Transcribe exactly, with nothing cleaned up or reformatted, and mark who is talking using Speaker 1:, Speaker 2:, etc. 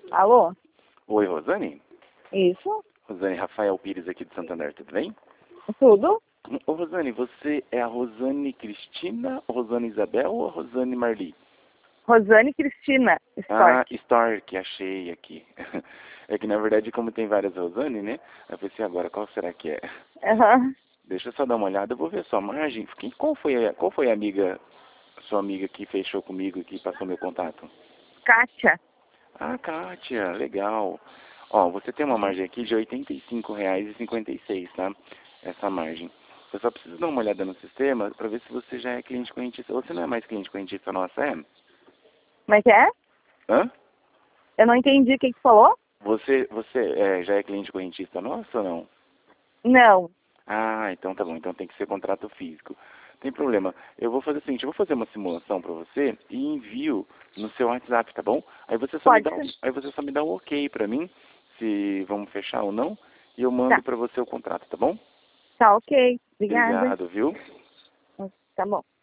Speaker 1: Alô?
Speaker 2: Oi, Rosane?
Speaker 1: Isso?
Speaker 2: Rosane, Rafael Pires aqui de Santander, tudo bem?
Speaker 1: Tudo?
Speaker 2: Ô, Rosane, você é a Rosane Cristina, Rosane Isabel ou a Rosane Marli?
Speaker 1: Rosane Cristina
Speaker 2: Ah,
Speaker 1: Stork.
Speaker 2: Stork, achei aqui. É que na verdade, como tem várias Rosane, né? Eu pensei agora, qual será que é?
Speaker 1: Aham.
Speaker 2: Deixa eu só dar uma olhada, eu vou ver sua margem. Quem- Qual foi a, qual foi a amiga, sua amiga que fechou comigo e que passou meu contato?
Speaker 1: Kátia.
Speaker 2: Ah, Kátia, legal. Ó, você tem uma margem aqui de oitenta e cinco reais e cinquenta e seis, tá? Essa margem. Eu só preciso dar uma olhada no sistema para ver se você já é cliente correntista. Você não é mais cliente correntista nossa, é?
Speaker 1: Como é que é?
Speaker 2: Hã?
Speaker 1: Eu não entendi o que que falou?
Speaker 2: Você, você é, já é cliente correntista nossa ou não?
Speaker 1: Não.
Speaker 2: Ah, então tá bom. Então tem que ser contrato físico. Tem problema. Eu vou fazer o seguinte, eu vou fazer uma simulação para você e envio no seu WhatsApp, tá bom? Aí você só me
Speaker 1: Pode
Speaker 2: dá um,
Speaker 1: ser.
Speaker 2: aí você só me dá um ok para mim, se vamos fechar ou não, e eu mando
Speaker 1: Tá.
Speaker 2: para você o contrato, tá bom?
Speaker 1: Tá ok. Obrigada.
Speaker 2: Obrigado, viu?
Speaker 1: Tá bom.